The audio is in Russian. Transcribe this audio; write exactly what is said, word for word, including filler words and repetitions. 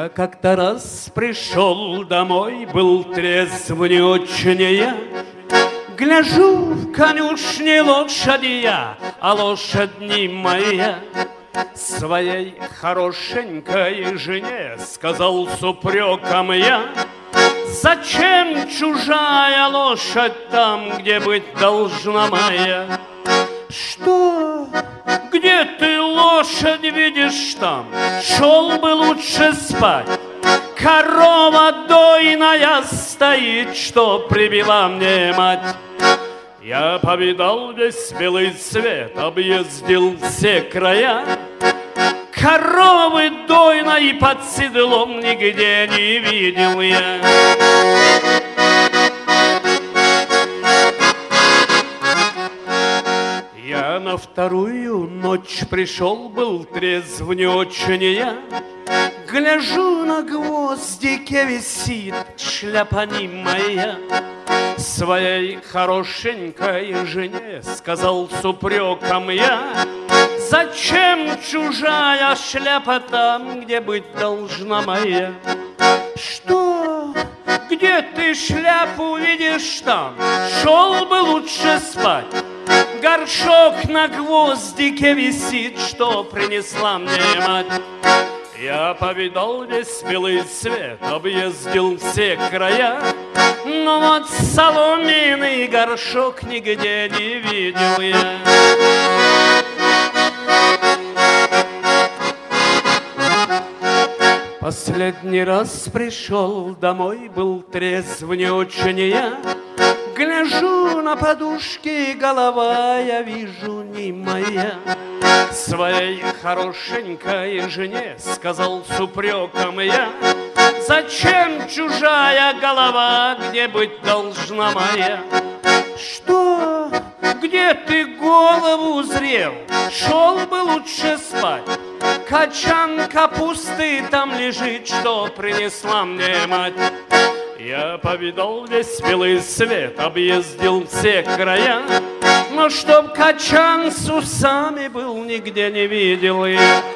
Я как-то раз пришел домой, был трезв не очень я. Гляжу в конюшне лошади я, а лошадь не моя. Своей хорошенькой жене сказал с упреком я: зачем чужая лошадь там, где быть должна моя? Что? Где ты лошадь видишь там? Шел бы лучше спать. Корова дойная стоит, что привела мне мать. Я повидал весь белый свет, объездил все края. Коровы дойной под седлом нигде не видел я. Я на вторую ночь пришел, был трезв не очень я. Гляжу, на гвоздике висит шляпа не моя. Своей хорошенькой жене сказал с упреком я: зачем чужая шляпа там, где быть должна моя? Что? Где ты шляпу видишь там? Шел бы лучше спать. Горшок на гвоздике висит, что принесла мне мать. Я повидал весь белый свет, объездил все края, но вот соломенный горшок нигде не видел я. Последний раз пришел домой, был трезв не очень я. Гляжу на подушки, голова я вижу не моя. Своей хорошенькой жене сказал с упреком я: зачем чужая голова, где быть должна моя? Что? Где ты голову узрел? Шел бы лучше спать. Качан капусты там лежит, что принесла мне мать. Я повидал весь белый свет, объездил все края, но чтоб качан с усами был, нигде не видел я.